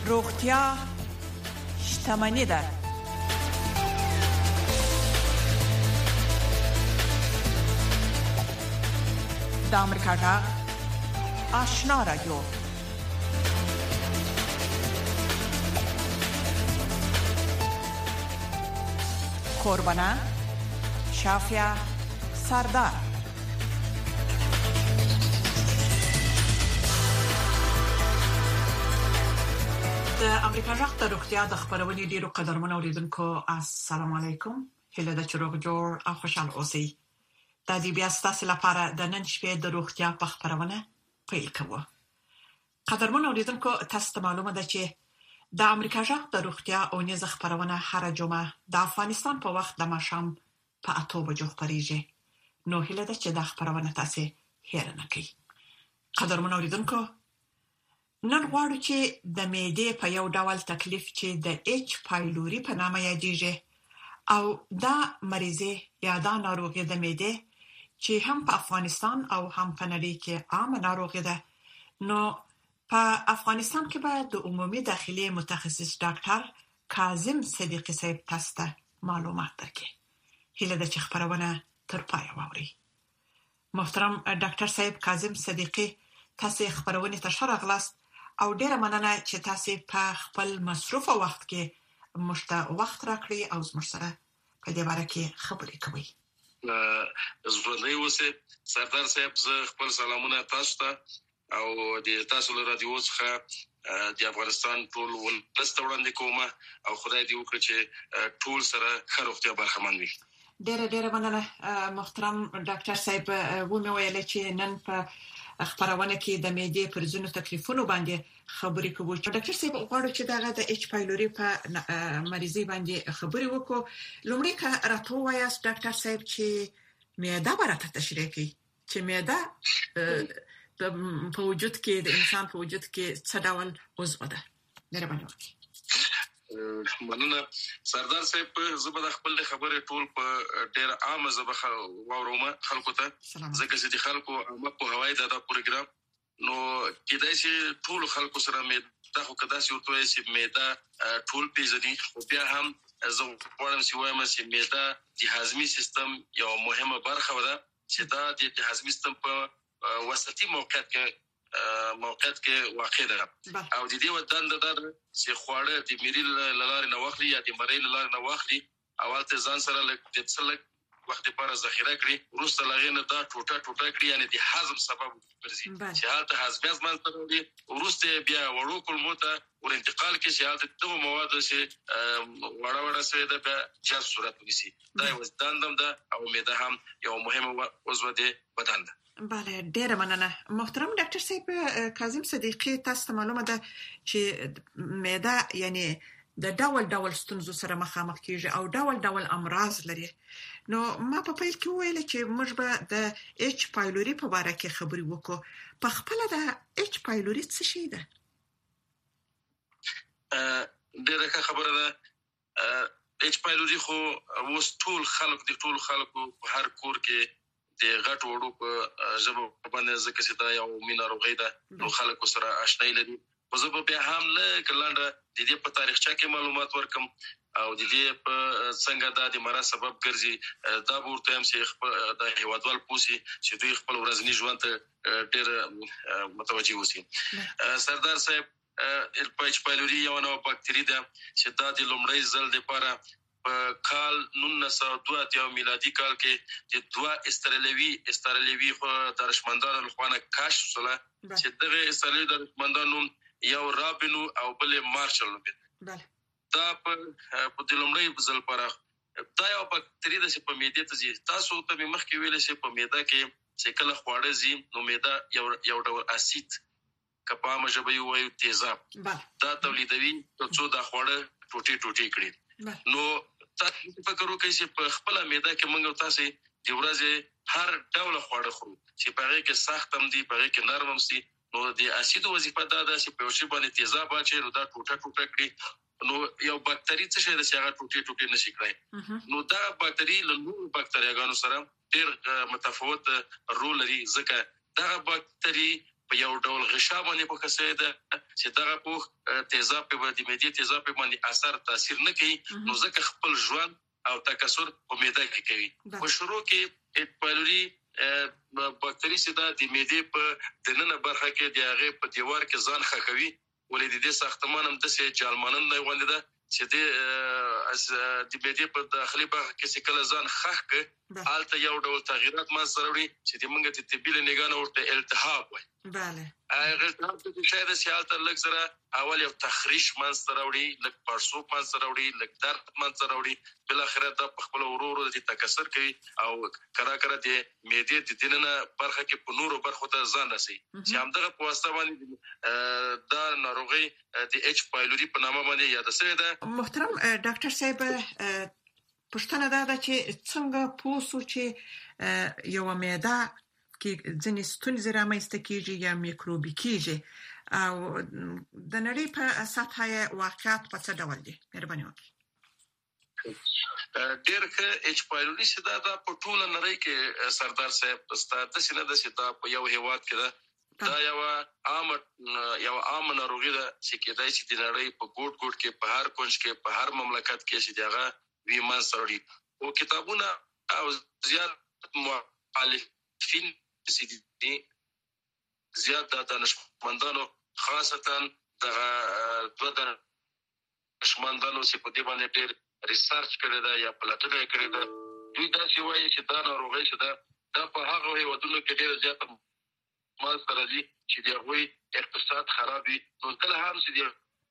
روغتیا شتمني ده. د امریکا غږ آشنا رادیو. قربانه شافیا سردار. د امریکا غږ د روغتیا د خبرونې ډیرو قدرمنو اوریدونکو السلام علیکم. هله د چروغ جوړ او خوشحال اوسئ. د دې بیا ستاسو لپاره د نن شپې د روغتیا په خبرونه پیل کوو. قدرمنو اوریدونکو تاسو ته معلومه ده چې د امریکا غږ د روغتیا او نيزه خبرونه هر جمعه د افغانستان په وخت د ماښام په 8 بجو خبريږي. نو هله ده چې د خبرونه تاسو هیر نه کړئ. قدرمنو اوریدونکو نن غواړو چې د معدې په یو ډول تکلیف چې د اچ پایلوري په نامه یادېږي او دا مریضه یا دا ناروغي د معدې چې هم په افغانستان او هم په نړۍ کې عام ناروغي ده. نو په افغانستان کې به د عمومي داخلي متخصص ډاکټر کاظم صدیقی صاحب تاسو ته معلومات درکړي. هله د خبرونه تر پای واوري. محترم ډاکټر صاحب کاظم صدیقی تاسو خبرونه ته شرغلاست او ډیره مننه چې تاسو په خپل مصروف وخت کې مشته وخت راکړي او زموږ سره په دې اړه کې خبرې کوي. زړه اوسه سردار صاحب زه خپل سلامونه تاسو ته او د تاسو له رادیو څخه د افغانستان ټول ولست وړاندې کوم او خدای دې وکړي چې ټول سره ښه روغتیا برخمن وي. ډیره مننه محترم ډاکټر صاحب. و مې ویل چې نن په خبرونه کې د معدې پر ځینو تکلیفونو باندې خبرې کوو. ډاکټر صاحب غواړم چې دغه د اچ پایلوري په مریضي باندې خبرې وکړو. لومړی که راته وایاست ډاکټر صاحب چې معده برته تشریح کړئ چې معده په وجود کې د انسان په وجود کې څه ډول عضو ده. مهرباني وکړئ. مننه سردار صاحب. زه به خپل خبره ټول په ډېر عام زبخه واوروم خلکو ته ځکه چې د خلکو په هوای دا پروګرام نو کېدای شي ټول خلکو سره مې دا خو کدا چې ورته چې معده ټول پیژني خو بیا هم زه غواړم چې وایم چې معده د هاضمي سیستم یو مهمه برخه ده چې دا د هاضمي سیستم په وسطي موقعیت کې واقع ده او د دې ودان ده چې خواړه د میری لاره نه واخلي یا د مری لاره نه واخلي اول ته ځان سره د څلک وخت لپاره ذخیره کړي ورسته لغینه دا ټوټه کړي یعنی د هضم سبب ګرځي چې حالت هضم ازمن سره ورسته بیا وړو کولمو ته ور انتقال کې چې حالت دغه مواد چې وړه سره د جذب صورت ونیسي. دا یو ستاندم ده او معده هم یو مهمه عضو ده بدن ده. بله ډیره مننه محترم ډاکټر صاحب. کاظم صدیقی تاسو ته معلومه ده چې معده یعنی د ډول ستونزو سره مخامخ کیږي او ډول امراض لري. نو ما په پیل کې ویل چې موږ به د اچ پایلوري په اړه کې خبرې وکړو. په خپل د اچ پایلوري څه شي ده؟ ډیره خبره ده. اچ پایلوري خو اوس ټول خلکو په هر کور کې د غټ وړو په ژبه باندې ځکه چې دا یو میناروغي ده نو خلکو سره آشنای لري. خو زه به هم له کلانډه د دې په تاریخچه کې معلومات ورکم او د دې په څنګه د مرض سبب ګرځي دا ورته هم چې د هیوادوال پوسی چې دوی خپل ورځنی ژوند ته ډېر متوجي وسی. سردار صاحب اچ پایلوري یو نوع باکتری ده چې دا د لومړی ځل لپاره په کال 1902 میلادي کال کې د دوا استرالوي خو درشمندانو لخوا کشف شوه چې دغه استرالوي درشمندانو یو رابینو او بل مارشل نومېده. دا په د لومړي ځل لپاره دا یو باکتری ده چې په معده ته ځي. تاسو ته مخکې ویل چې په معده کې چې کله خواړه ځي نو معده یو ډول اسید کپامه ژبه یو تیزاب دا تولیدوي څو دا خواړه ټوټي کړي. نو تاسو فکر وکړئ چې په خپل معده کې موږ تاسو د ورځې هر ډول خواړه خورو چې په هغه کې سخت هم دي په هغه کې نرم هم دي. نو د اسید وظیفه دا ده چې په شی باندې تیزاب اچي نو دا ټوټه کړي نو یو باکتری څه شي چې هغه ټوټي نشي کړای. نو دا باکتری له نورو باکتریاګانو سره ډېر متفاوت رول لري ځکه دا باکتری په یو ډول غشا باندې په کسه ده چې دغه په تیزاب په د معدې تیزاب باندې اثر تاثیر نه کوي نو ځکه خپل ژوند او تکثر په معده کې کوي. په شروع کې اچ پایلوري باکتری سدا د معدې په دننه برخه کې د هغه په دیوار کې ځان خکوي ولې د دې ساختمان هم د سه جالمانن نه غونډه ده چې د معدې په داخلي برخه کې څه کله ځان خخ حالت یو ډول تغیرات ما سره وړي چې د موږ د طبي لنګانو ورته التهاب وایي. بله هغه د شاید سیالت لږ زره اول یو تخریش من سره وړي لږ پړسوب من سره وړي لږ درد من سره وړي بل اخر د خپل ورورو د تکثر کوي او کرا د معدې د دننه برخه کې په نورو برخو ته ځان رسي چې همدغه په واسطه باندې دا ناروغي د اچ پایلوري په نامه باندې یاد شوی ده. محترم ډاکټر صاحب پښتنه دا چې څنګه پوسو چې یو معده کې ځینې ستونزې رامنځته کیږي یا میکروبي کیږي او د نړۍ په سطح واقعیت په څه ډول دي؟ مهرباني وکړئ. ډېر ښه اچ پایلوري سدا د پټوله نړۍ کې سردار صاحب ستاسو د سینې د ستا په یو هیواد کې دا یو عام ناروغي ده چې کېدای شي د نړۍ په ګوټ کې په هر کونج کې په هر مملکت کې چې دغه ویمان سره او کتابونه او زیات مؤلفین سیدي زیات د دانشمندانو خاصتا د دوه دانشمندانو چې په دې باندې ډېر ریسرچ کړی دا یا پلاتونه کړی دا دوی دا چې وایي چې دا ناروغي چې دا په هغه هیوادونو کې ډېر زیات مال سره دي چې د هغوی اقتصاد خرابي نو کله هم چې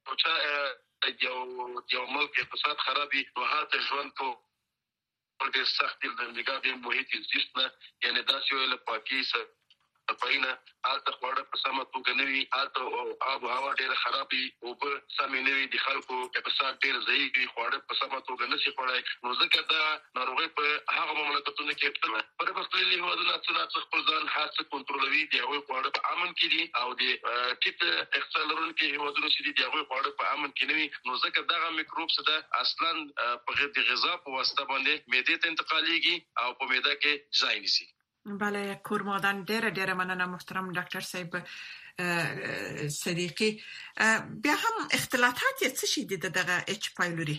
یو ملک اقتصاد خرابي نو هاته ژوند کو ډېر سخت د نګاه محیط زیست نه یعنی دا چې له پاکي سره پاینه حالت خواړه په سمه توګه نه وي حالت او آب هوا ډېر خرابي او په سمې نه وي د خلکو اقتصاد ډېر ضعیف وي خواړه په سمه توګه نه شي خوړای نو ځکه دا ناروغي په هغه مملکتونو کې په پرمختللي هیوادونو کې خپل ځان هڅه کنټرولوي د هغوی خواړه په امن کې دي او د ټیټ اقتصاد لرونکو هیوادونو چې د هغوی خواړه په امن کې نه وي نو ځکه دغه میکروب څه اصلا په غذا په واسطه باندې معدې ته انتقالېږي او په معده کې ځای نیسي. بله کورمادان ډېر مننه محترم ډاکټر صاحب صدیقی. بیا هم اختلاطات څه شي دي دغه اچ پایلوري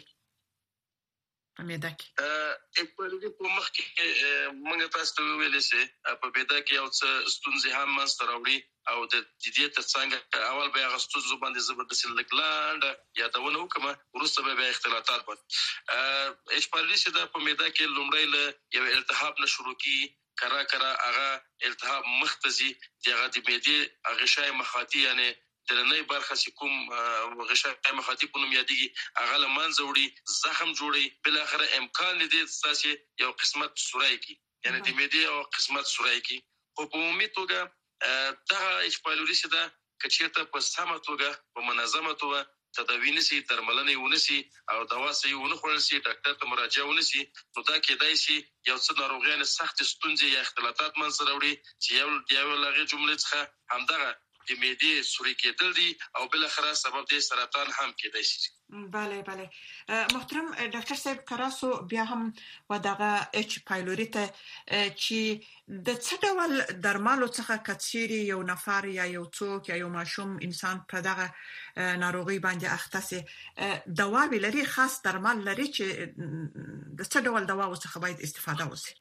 په معده کې؟ اچ پایلوري په مخ کې موږ تاسو ته ویلې چې په معده کې یو څه ستونزې هم منځته راوړي او د دې ترڅنګ اول به هغه ستونزې باندې زبردست لګلاند یادونه وکړم وروسته به اختلاطات باندې اچ پایلوري چې د په معده کې لومړی له یو التهاب نه شروع کی کرا هغه التهاب مختزي دغه د معدې غشای مخاطي یعنی د نړۍ برخه چې کوم غشای مخاطي په نوم یادېږي هغه لمنځه وړي زخم جوړي بل اخر امکان دي تاسو یو قسمت سورای کی یعنی د معدې او قسمت سورای کی خو په عمومي توګه دا اچ پایلوري سدا کچېرته په سمه توګه په منظمه توګه تداوی نسی درملنه ونسی او دوا سي ونه خورل سي ډاکټر ته مراجعه ونسی نو دا کېدای شي یو څه ناروغیان سخت ستونزې یا اختلاطات منځته راوړي چې یو لغه جمله څخه همدغه د معدې سوري کېدل دي او بل اخره سبب د سرطان هم کېدای شي. بله محترم ډاکټر صاحب کراسو بیا هم ودغه اچ پایلوري ته چې د څه ډول درملو څخه کثیري یو نفر یا یو څوک یا یو ماشوم انسان په دغه ناروغي باندې اخته سي دوا لري خاص درمل لري چې د څه ډول دوا څخه باید استفاده وشي؟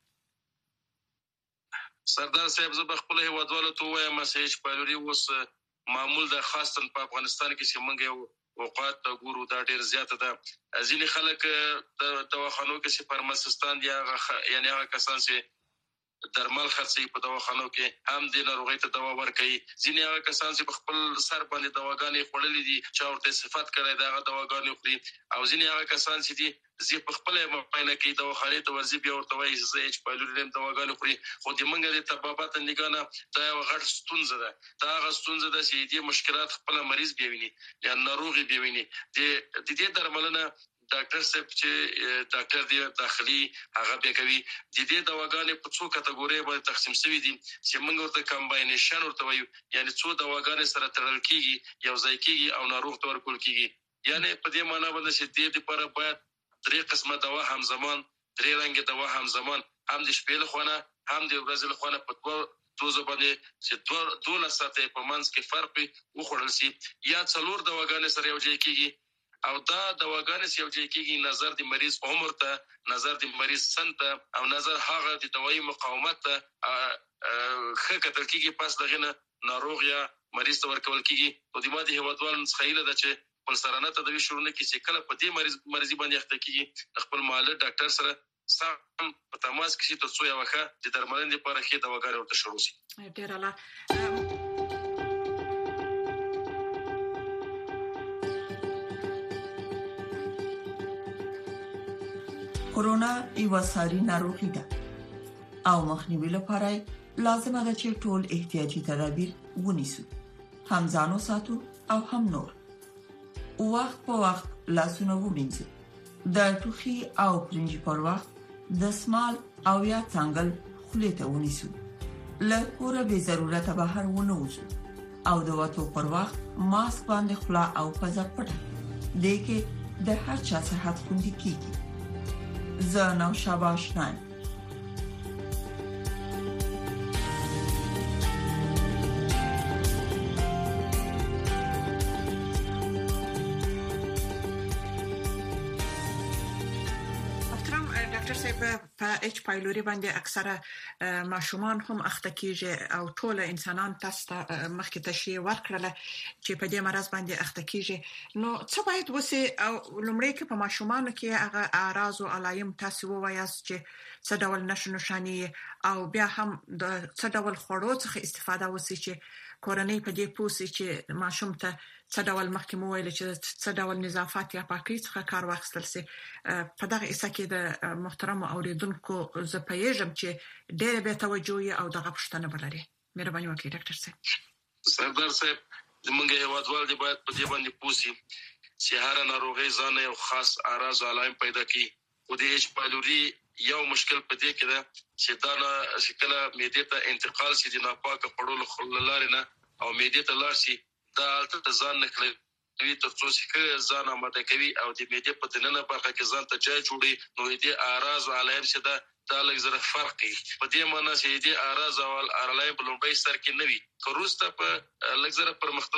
سردار صاحب زه خپل هیوادوالو ته وایم چې اچ پایلوري اوس معمول د خاصتن په افغانستان کې چې موږ اوقات ته ګورو دا ډیر زیاته ده ځینې خلک د دواخانو کې چې فارماسستان یا یعنی هغه کسان چې درمل خرڅي په دواخانو کې هم د ناروغۍ ته دوا ورکوي ځینې هغه کسان چې په خپل سر باندې دواګانې خوړلې دي چې ورته صفات کړی دا دواګانې خوري او ځینې هغه کسان چې دي زی په خپل معاینه کې دواخانه ته ورځي بیا ورته وایي چې اچ پایلوري لرم دواګانې خوري خو د منګه د طبابت نگانه دا یو غټ ستونزه ده دا هغه ستونزه ده چې د مشکلات خپل مریض بیویني یا ناروغي بیویني د دې درملنه ډاکټر صاحب چې ډاکټر دی داخلي هغه به کوي د دې دواګانې په څو کټګوري باندې تقسیم شوی دي چې موږ ورته کمباینیشن ورته وایو یعنی څو دواګانې سره تړل کیږي یو ځای کیږي او ناروغ ته ورکول کیږي یعنی په دې معنی باندې چې د دې لپاره باید درې قسمه دوا همزمان درې رنګه دوا همزمان هم د شپې له خونه هم د ورځې له خونه په دوه دوزه باندې چې 12 ساعته په منځ کې فرق وخوړل شي یا څلور دواګانې سره یو ځای کیږي او دا دواګانې یو ځای کیږي نظر د مریض عمر ته نظر د مریض سن ته او نظر هغه د دوايي مقاومت ته خه کتل کیږي پس دغه نه ناروغ یا مریض ته ورکول کیږي او د ماده هوادوال خیله ده چې خپل سرانه تدوي شروع نه کیږي کله په دې مریض باندې اخته کیږي خپل معالج ډاکټر سره سم په تماس کې تر څو یو وخت د درملنې لپاره کې دواګانې ورته شروع شي ډیر الله کورونا یو ساري ناروغي ده او مخنیوي لپاره لازم ده چې ټول احتیاطي تدابیر ونیسو هم ځانو ساتو او هم نور وخت په وخت لاسونه ومینځو د ټوخي او پرنجي پر وخت د سمال او یا څنګل خولې ته ونیسو له کوره به ضرورت بهر ونه وځو او د وټو پر وخت ماسک باندې خلا او پزه پټه دې کې د هر چا صحت خوندي کیږي زنو شاباش نایم ډاکټر صاحب په اچ پایلوري باندې اکثره ماشومان هم اخته کیږي او ټول انسانان تاسو ته مخکې تشریح ورکړل چې په دې مرض باندې اخته کیږي نو څه باید وسی او لومړی کې په ماشومان کې هغه اعراض او علایم تاسو ووایاست چې څه ډول نشانی او بیا هم د څه ډول خوړو څخه استفاده وسی چې کورنۍ په دې پوسي چې ماشوم ته څه ډول مخکې مو ویل چې څه ډول نظافت یا پاکۍ څخه کار واخیستل سي په دغه اسه کې د محترم اوریدونکو زه پېژم چې ډېر به توجه او دغه پښتنه بلري مهرباني وکړئ ډاکټر صاحب سردار صاحب زمونږ هیوادوال دی باید په دې باندې پوسي چې هر ناروغي ځان یو خاص اعراض علایم پیدا کوي او د اچ پایلوري یو مشکل پدې کې ده چې دا نه شکل معدې ته انتقال شي د ناپاک خړول خلل نه او معدې ته لاړ شي دا البته ځان نه کوي تر څو چې ځان آماده کوي او د معدې په دننه برخه کې ځان ته ځای جوړي نو دې اعراض او علایم څه ده لږ زره فرق کوي په دې معنی چې دې اعراض او علایم په لومړی سر کې نه وي خروسته په لږ زره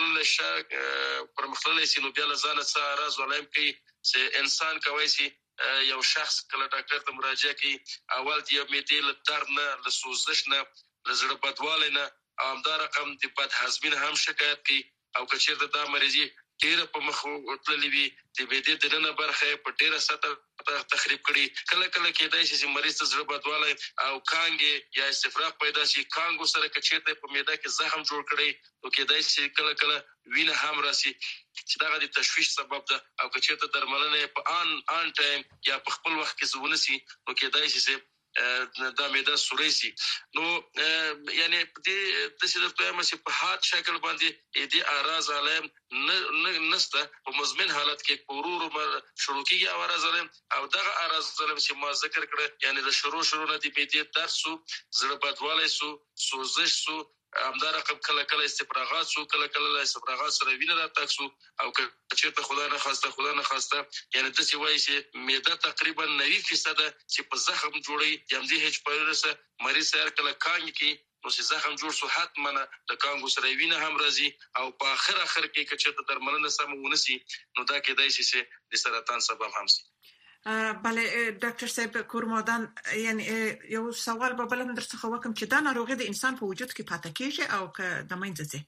پرمختللي سي نو بیا ځان څه اعراض او علایم کوي چې انسان کوي سي یو شخص کله ډاکټر ته مراجعه کوي اول د معدې له درد نه له سوزش نه له زړه بدوالی نه او همدا رقم د بد هضمي نه هم شکایت کوي او که چیرته دا مریضي ډېر په مخ وتللی وي د معدې د دننه برخه په ډېره سطح تخریب کړي کله کله کېدای شي چې مریض ته زړه بدوالی او کانګې یا استفراغ پیدا شي کانګو سره که چیرته په معده کې زخم جوړ کړي نو کېدای شي کله کله وینه هم راسي چې دا د تشویش سبب ده او که چیرته درملنه په ان ټایم یا په خپل وخت کې زونه سي نو کېدای شي چې دا معده سوري سي نو یعنی دې د څه درته وایم چې په هات شکل باندې دې اعراض علایم نسته په مزمن حالت کې پورور شروع کیږي اعراض علایم او دغه اعراض علایم چې ما ذکر کړ یعنی د شروع نه د معدې درد سو زړه بدوالی سو سوزش سو همدا رقم کله کله استفراغات سو کله کله استفراغات سره وینه راتاک سو او که چیرته خدای نه خواسته یعنی د څه وایي چې معده تقریبا 90% چې په زخم جوړي یم دي هیڅ پایرسه مریض سره کله کانګ کی نو چې زخم جوړ سو حتما د کانګو سره وینه هم راځي او په اخر کې که چیرته درملنه سمونه سي نو دا کېدای شي چې د سرطان سبب هم سي بله ډاکټر صاحب کورمودان یعنی یو سوال به بل هم درڅخه وکم چې دا ناروغي د انسان په وجود کې پاتې کیږي او که د منځ ځي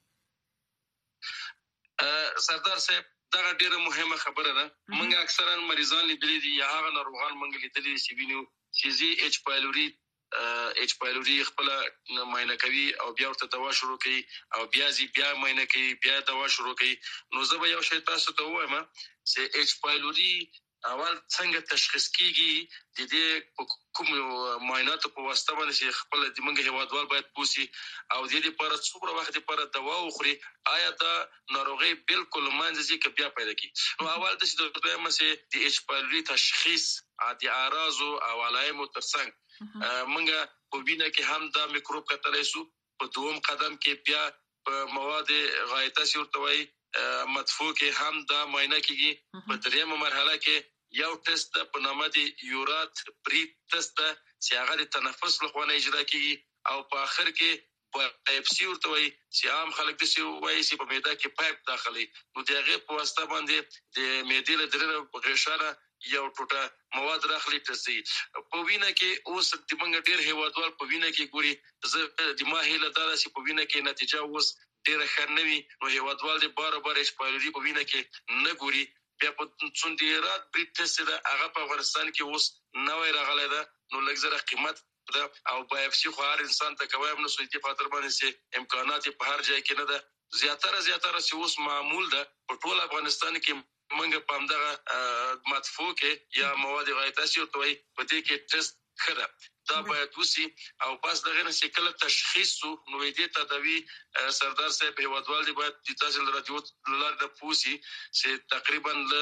سردار صاحب دا ډیره مهمه خبره ده موږ اکثرا مریضان لیدلي دي یا هغه ناروغان موږ لیدلي چې وینو چې زی اچ پایلوري خپل معاینه کوي او بیا ورته دوا شروع کوي او بیا معاینه کوي بیا دوا شروع کوي نو زه به یو شی تاسو ته وایم چې اچ پایلوري اول څنګه تشخیص کیږي د دې کوم معاینات په واسطه باندې خپل د منګه هوادوال باید پوسی او د دې لپاره څومره وخت لپاره دوا وخوري آیا دا ناروغي بالکل منځي کې بیا پیدا کی نو اول د څه د مسې د اچ پایلوري تشخیص د اعراض او علائم ترڅنګ منګه په وینه کې هم دا میکروب کتلای شو په دوم قدم کې بیا په مواد غایطه سورتوي مدفوع کې هم دا معاینه کیږي په دریمه مرحله کې یو ټیسټ په نامه دی یورات بریت ټیسټ چې هغه د تنفس لخوا نه اجرا کیږي او په اخر کې بایپسي ورته وایي چې عام خلک د سی وایي چې په معده کې پایپ داخلي نو د هغه په واسطه باندې د معدې له درنه غشاره یو ټوټه مواد راخلي ترسي په وینه کې اوس د منګ ډیر هیوادوال په وینه کې ګوري زه د ماهله دار چې په وینه کې نتیجه اوس ډیر خنوي نو هیوادوال د بار بار ایکسپایري په وینه کې نه ګوري بیا په څوندیرات بریټ ټیسټ دا هغه په افغانستان کې اوس نوې راغلی ده نو لږ قیمت او بایپسي خو هر انسان ته کوي نو سوي په تر باندې سي امکانات په هر ځای کې نه ده زیاتره چې اوس معمول ده په ټول افغانستان کې منګه پام دغه مدفوع کې یا مواد غایطاسي او توي په دې کې ټیسټ کړه دا باید وسی او پس دغه نه شکل تشخیص نو دې تداوی سردار صاحب هیوادوال دی باید د تحصیل رادیو لار د پوسی چې تقریبا له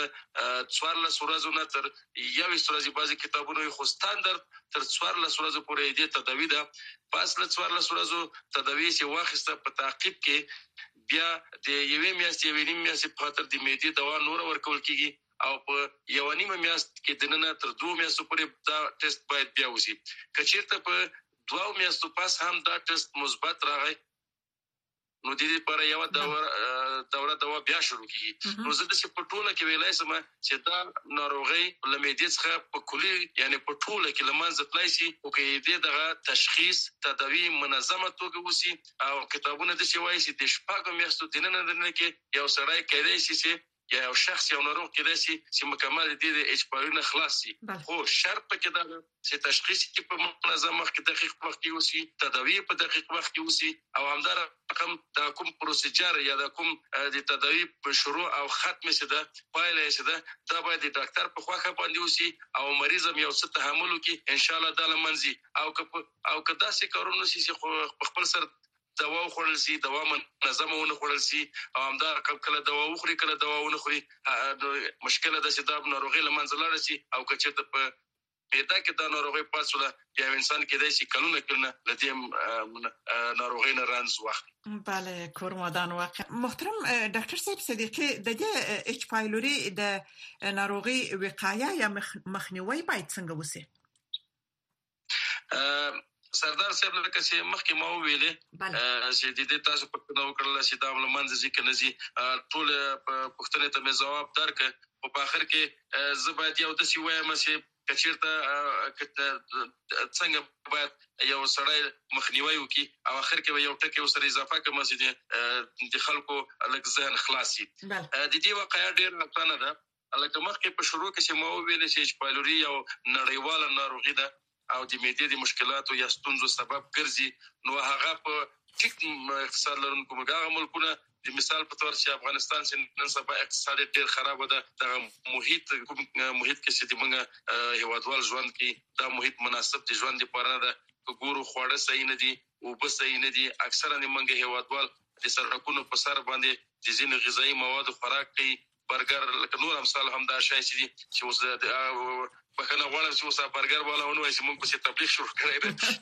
14 ورځې نه تر 21 ورځې بعضی کتابونو خو ستاندرد تر 14 ورځې پورې دې تداوی ده پس له 14 ورځې تداوی چې واخسته په تعقیب کې بیا د یوې میاشتې ویني میاشتې په خاطر د میډي دوا نور ورکول کیږي او په یو نیمه میاشت کې دننه تر 2 میاشتو پورې دا ټیسټ باید بیا وشي کچیرته په 2 میاشتو پس هم دا ټیسټ مثبت راغی نو د دې لپاره یو دوره دوا بیا شروع کیږي نو زه د په ټوله کې ویلای سم چې دا ناروغي لمېدې څخه په کلی یعنی په ټوله کې لمنځه تلای شي او کې دې دغه تشخیص تداوی منظمه توګه وسی او کتابونه د شوای شي د شپږ میاشتو دننه کې یو سړی کېدای شي چې یا یو شخص یو ناروغ کېدای شي چې مکمل د ایچپاري نه خلاص شي خو شرط پکې دا چې تشخیص کې په منظم وخت کې دقیق وخت کې وسی تداوی په دقیق وخت کې وسی او همدار رقم دا کوم پروسیجر یا دا کوم د تداوی په شروع او ختم شي دا پایله شي دا باید د ډاکټر په خواخه باندې وسی او مریض هم یو څه تحمل وکړي ان شاء الله دا لمنځي او کدا سي کارونه سي خپل سر دوا خوړل سي دوا منظمه ونه خوړل سي او همدار کله دوا وخوري کله دوا ونه خوري مشکله ده چې دا ناروغي لمنځه لاړ شي او کچته په پیدا کې دا ناروغي پاتوله یا انسان کې د شي کلونه لدیم ناروغي نه رانز وخت بله کورمادان واقع محترم ډاکټر صاحب صدیقی د دې اچ پایلوري د ناروغي وقایه یا مخنیوي باید څنګه وسی سردار صاحب لکه چې مخکې ما ویلې چې د دې تاسو په نو کړل چې دا لمنځ ذکر نزي ټول پښتنه ته جواب درک په اخر کې زبات یو د سی وایم چې کچیرته څنګه باید یو سړی مخنیوي وکي او اخر کې یو ټکی سره اضافه کوم چې د خلکو الګ ذهن خلاصي د دې واقعیا ډیر نقصان ده لکه مخکې په شروع کې چې ما ویل چې پایلوري یو نړیواله ناروغي ده او د معدې د مشکلاتو یا ستونزو سبب ګرځي نو هغه په ټیک اقتصاد لرونکو ملکونو د مثال په تور چې افغانستان چې نن سبا اقتصاد ډیر خراب ده د محیط کې چې د موږ هیوادوال ژوند کې دا محیط مناسب دي ژوند لپاره ده ګورو خوړه صحیح نه دي او بس صحیح نه دي اکثرا موږ هیوادوال د سرکونو په سر باندې د ځینو غذایی مواد خوراک کوي برګر لکه نور امثال هم دا شای چې اوس په کنه غواړم چې اوسه برګر والا ونه چې موږ په تبلیغ شروع کړی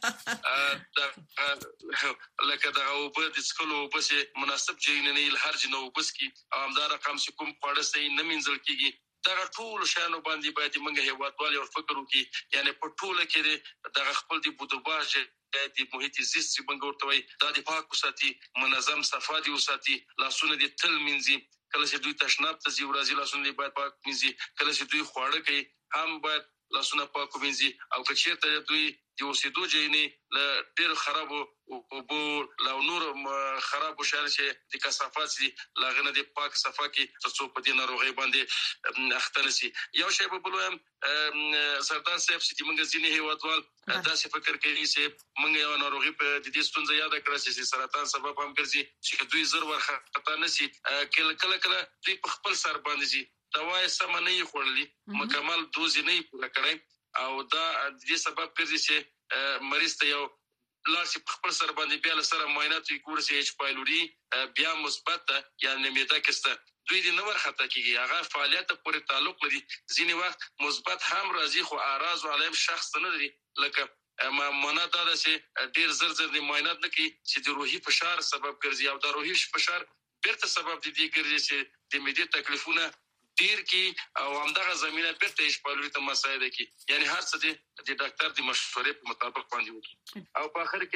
دا لکه دا او په د سکولو په مناسب جیننی هر جنو بس کی همدار رقم چې کوم پاړه سي نه منځل کیږي دا ټول شانو باندې باید موږ هیوادوال یو فکر وکړي یعنی په ټوله کې د خپل د بودوباج د محیط زیست چې موږ ورته وایي دا د پاک وساتي منظم صفا دي وساتي لاسونه دي تل منځي کله چې دوی تشناب ته ځي ورځي لاسونه باید پاک منځي کله چې دوی خواړه کوي هم باید لاسونه پاک وینځي او کچېرته دوی د اوسېدو ځای له ډېر خرابو اوبو له نور خرابو شیانو چې د کثافات دي له هغه نه د پاک صفا کې تر څو په دې ناروغۍ باندې اخته نه شي یو شی به بل وایم سردار صاحب چې موږ ځینې هیوادوال داسې فکر کوي چې موږ یو ناروغي په دې ستونزه یاد کړه چې سرطان سبب هم ګرځي چې دوی زر ورخطا نه شي کله دوی په خپل سر باندې دوايي سم نه یې خورلې مکمل دوز نه یې پوره کړی او دا د دې سبب ګرځي چې مریض ته یو لاسي خپل سر باندې بیا له سره معاینات یې کور سي اچ پایلوري بیا مثبت یا نمیدا کسته دوی د نور خطا کیږي هغه فعالیت پورې تعلق لري ځینی وخت مثبت هم راځي خو اعراض علیم شخص نه لري لکه معنا دا ده چې ډیر زر د معاینات نه کوي چې د روحي فشار سبب ګرځي او د روحي فشار بیرته سبب دي ګرځي چې د معدې تکلیفونه ډیر کی او همدغه زمينه بیرته شپږلوري ته مساعده کی یعنی هر څه د ډاکټر د مشورې په مطابق باندې وکړي او په اخر کې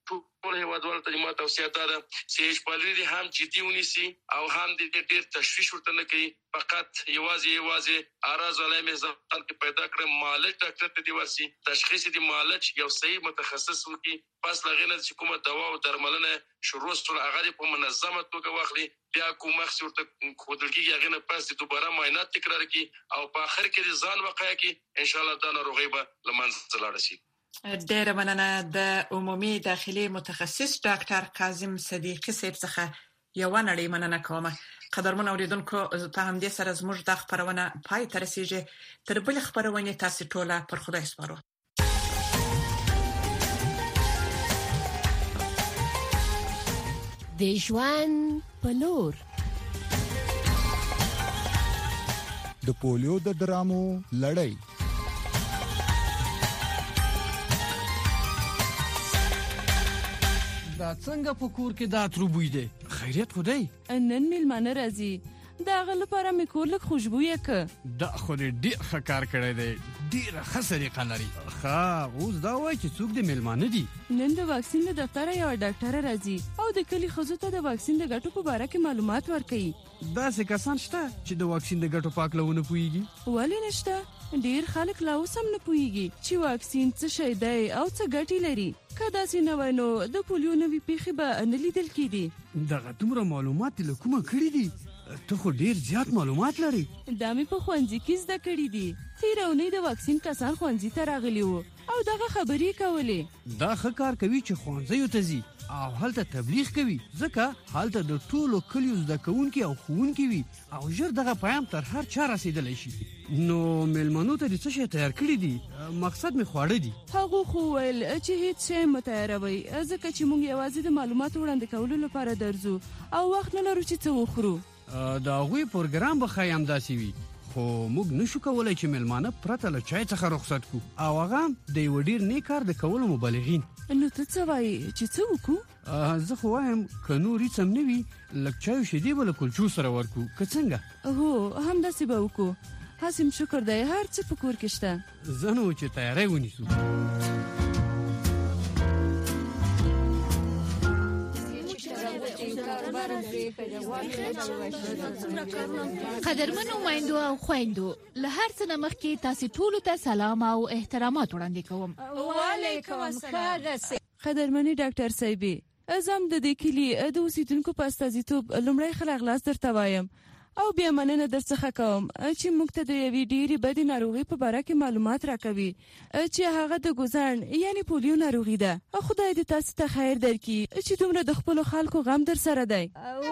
ټول هیوادوالو ته ما توصیه ده چې اچ پایلوري هم جدي ونیسي او هم د ډېر تشویش ورته نه کوي. فقط یوازې اراز علی میزان کې پیدا کړم مالک ډاکټر ته دی ورسي تشخیص دی مالک یو صحیح متخصص وکي. پس لغینه چې کومه دوا او درملنه شروع سره هغه په منظمه توګه واخلي. بیا کوم مخ ورته خودلګي هغه نه پس دوباره معاینات تکرار کړي او په اخر کې ځان وقایه کې ان شاء الله دا ناروغي به لمنځه لاړ شي. ډېر مننه. د عمومي داخلي متخصص ډاکټر کاظم صدیقی صاحب څخه یو نړۍ مننه کوم. قدرمن اوریدونکو په همدې سره زموږ د خبرونه پای ته رسیږي. تر بل خبرونه تاسو ټوله پر خدای سپارو. د ژوند په لور د پولیو د ډرامو لړۍ. دا څنګه په کور کې دا تربوي دی؟ خیریت خو دی؟ نن میلمانه راځي. دا غل لپاره مې کور لک خوشبويه ک. دا خو ډېر ښه کار کړی دی. ډېر ښه طریقه لري. ښه اوس دا وایي چې څوک د میلمانه دي؟ نن د واکسین له دفتره یو ډاکټر راځي او د کلی ښځو ته د واکسین د ګټو په اړه کې معلومات ورکوي. داسې کسان شته چې د واکسین د ګټو په اړه ونه پوهیږي؟ ولې نشته؟ ډیر خلک لا اوس هم نه پوهیږي چې واکسین څه شی دی او څه ګټې لري. که داسې نه وای نو د پولیو نوې پیښې به نه لیدل کېدې. دغه دومره معلومات له کومه کړي دي؟ ته خو ډیر زیات معلومات لري. دا مې په ښوونځي کې زده کړي دي. تېره اونۍ د واکسین کسان ښوونځي ته راغلي وو او دغه خبرې کولې. دا ښه کار کوي چې ښوونځیو ته ځي او هلته تبلیغ کوي ځکه هلته د ټولو کلیو زده کوونکي او ښوونکي وي او ژر دغه پیغام تر هر چا رسیدلی شي. نو میلمنو ته د څه شی تیار کړي دي؟ مقصد مې خواړه دي. هغو خو ویل چې هیڅ شی مه تیاروئ ځکه چې موږ یوازې د معلوماتو وړاندې کولو لپاره درځو او وخت نه لرو چې څه وخورو. د هغوی پروګرام به ښایي همداسې وي خو موږ نشو کولی چې میلمانه پرته له چای څخه رخصت کړو او هغه هم د یو ډېر نیک کار د کولو مبلغین. نو ته څه وایې چې څه وکړو؟ زه خو وایم که نور هیڅ هم نه وي لږ چای او شیدې به له کلچو سره ورکړو که څنګه؟ هو همداسې به وکړو. هسې م شکر دی هر څه په کور کې شته. زه نو چې تیاری ونیسو. قدرمنو میندو او خویندو له هر څه نه مخکې تاسو ټولو ته سلام او احترامات وړاندې کوم. وعلیکم السلام. قدرمنې ډاکټر صاحبې زم د دې کلي د اوسیدونکو په استازیتوب لومړی ښه راغلاست درته وایم او بیا مننه درڅخه کوم چې موږ ته د یوې ډېرې بدې ناروغۍ په باره کې معلومات راکوي چې هغه د ګوزڼ یعنی پولیو ناروغي ده. خدای دې تاسو ته خیر درکړي چې دومره د خپلو خلکو غم در سره دی.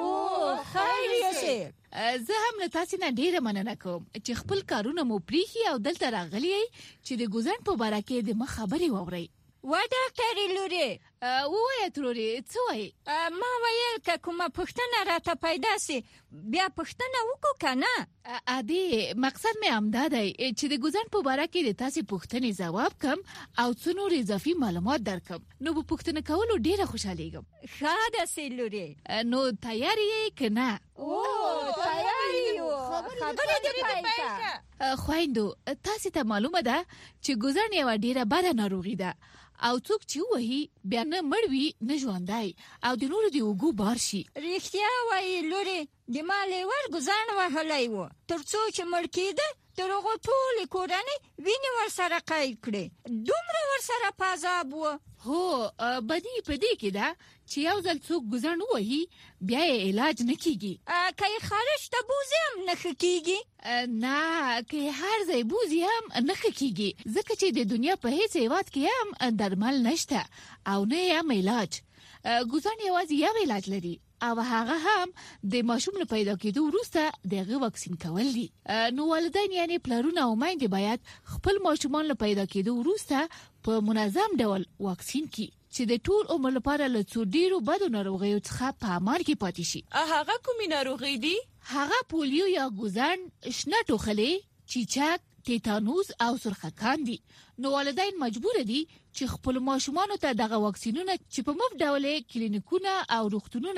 خیر یې. زه هم له تاسو نه ډیره مننه کوم چې خپل کارونه مو پریخي او دلته راغلی چې د ګوزڼ په باره کې د مخ خبرې واورئ. و ډاکټرې لورې ووایه ترورې څه وایي؟ ما ویل که کومه پوښتنه راته پیدا سي بیا پوښتنه وکړو که نه؟ ادې مقصد مې همدا دی چې د ګوزڼ په باره کې د تاسې پوښتنې ځواب کم او څه نور اضافي معلومات درکم نو په پوښتنه کولو ډیره خوشحالیږم. ښه ده سي لورې. نو تیار یې که نه؟ تیار یو. خبرې دې پیل کړه. خویندو تاسې ته معلومه ده چې ګوزڼ یوه ډیره بده ناروغي ده او څوک چې ووهي بیا نه مړ وي نه ژوندی او د نورو د اوږو بار شي. رښتیا وایي لورې. د ما لیور ګوزڼ وهلی و تر څو چې مړ کېده تر هغو ټولې کورنۍ وینې ورسره قید کړې. دومره ورسره په عذاب و. هو بدي په دې کې ده چې یو ځل څوک ګوزڼ ووهي بیا یې علاج نه کیږي. که یې خارج ته بوزي هم نه ښه کیږي؟ نه که یې هر ځای بوزي هم نه ښه کیږي ځکه چې د دنیا په هیڅ هیواد کې هم درمل نشته او نه هم علاج. ګوزڼ یوازې یو علاج لري او هغه هم د ماشوم له پیدا کېدو وروسته د هغه واکسین کول دي. نو والدین یعنی پلرونه او میندې باید خپل ماشومان له پیدا کېدو وروسته په منظم ډول واکسین کړي چې د ټول عمر لپاره له څو ډیرو بدو ناروغیو څخه په امان کې پاتې شي. هغه کومې ناروغي دي؟ هغه پولیو یا ګوزڼ، شنه ټوخلې، چیچک، تیتانوس او سرخکان دي. نو والدین مجبور دي چې خپل ماشومانو ته دغه واکسینونه چې په مفت ډول کلینیکونه او روغتونونه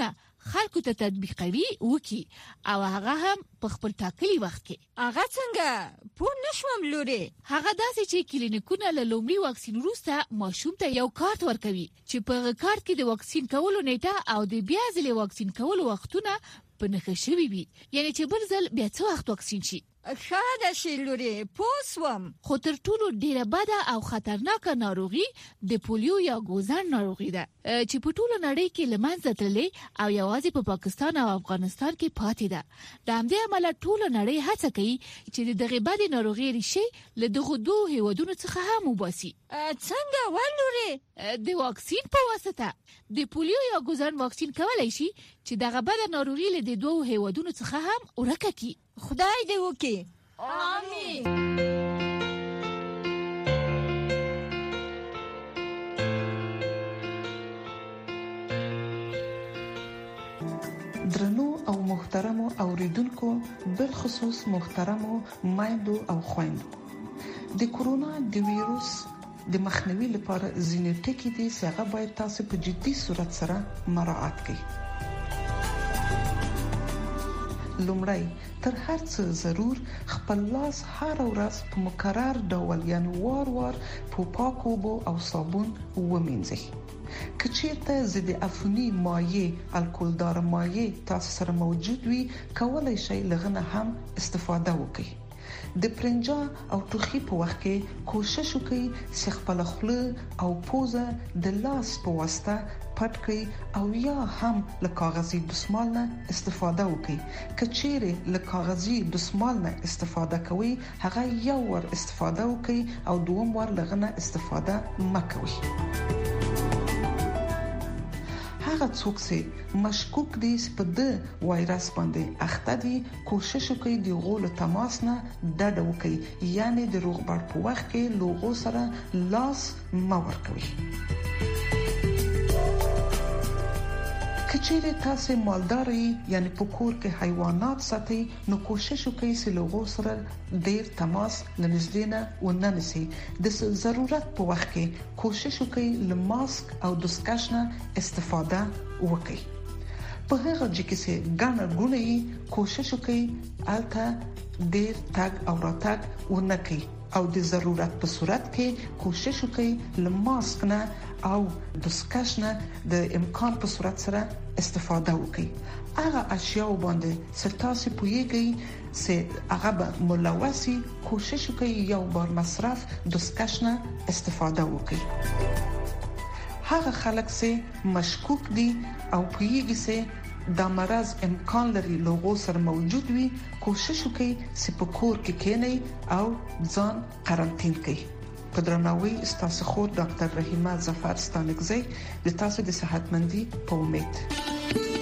خلکو ته تطبیقوي وکي او هغه هم په خپل ټاکلي وخت کې. هغه څنګه پوه نشوم لوري؟ هغه داسې چې کلینیکونه له لومړي واکسین وروسته ماشوم ته یو کارت ورکوي چې په هغه کارت کې د واکسین کولو نیټه او د بیا ځلې واکسین کولو وختونه په نښه شوي وي، یعنی چې بل ځل بیا څه وخت واکسین شي. ښه شي لوري، پوه سوم. خو تر ټولو ډیره بده او خطرناکه ناروغي د پولیو یا ګوزن ناروغي ده چې په ټولو نړۍ کې له منځه تللې او یوازې په پاکستان او افغانستان کې پاتې ده. د همدې امله ټولو نړۍ هڅه کوي چې دغه بدې ناروغي ریښې له دغو دوه هیوادونو څخه هم وباسي. څنګه ولوري؟ د واکسین په واسطه د پولیو یا ګوزن واکسین کولای شي چې دغه بدې ناروغي له دوه هیوادونو څخه هم ورکه کړي. خدای دې وکړي. آمین. درنو او محترمو اوریدونکو، بالخصوص محترمو مایندو او خويندو، د کورونا د ویروس د مخنیوي لپاره ځینې ټکي دي چې هغه باید تاسو په جدي صورت سره مراعات کړئ. لومړی تر هر څه ضرور خپل لاس هر ورځ په مکرر ډول یعنی وار په پاکو اوبو او صابون ومینځئ. که چیرته ضد عفونی مایع الکولدار مایع تاسو سره موجود وي، کولای شئ لغنه هم استفاده وکړئ. د پرنجا او ټوخي په وخت کې کوشش وکړئ چې خپل خوله او پوزه د لاس په واسطه پټ کړئ او یا هم له کاغذي دستمال نه استفاده وکړئ. که چیرې له کاغذي دستمال نه استفاده کوئ، هغه یو ور استفاده وکړئ او دوم ور لغنه استفاده مکوئ. هغه څوک چې مشکوک دي چې په د وایرس باندې اخته دي، کوشش وکړي د غول تماس نه ډډه وکړي، یعنی د روغبړ په وخت کې لوغو سره لاس مه ورکوي. کچېره تاسو مالداري یعنی په کور کې حیوانات ساتي، نو کوشش وکړئ چې لوغو سره ډیر تماس لنږدې نه وننسي. د ضرورت په وخت کې کوشش وکړئ له ماسک او دستکش نه استفاده وکړئ. په هغه ځکه چې ګڼه ګونې کوشش وکړئ الته ډیر تګ او راتګ ونکړئ او د ضرورت په صورت کې کوشش وکړئ له ماسک نه او دستکش نه د امکان په صورت سره استفاده وکړئ. هغه اشیاء باندې ستاسو پویږي چې هغه به ملوثي، کوشش وکړئ یو بار مصرف دستکش نه استفاده وکړئ. هغه خلک چې مشکوک دي او پویږي چې دا مرض امکان لري لوغو سره موجود وي، کوشش وکړئ چې په کور کې کېنئ او ځان قرنطین کړئ. په درناوي ستاسو خور ډاکټر رحیمه ظفر ستانکزی د تاسو د صحتمندي په امید.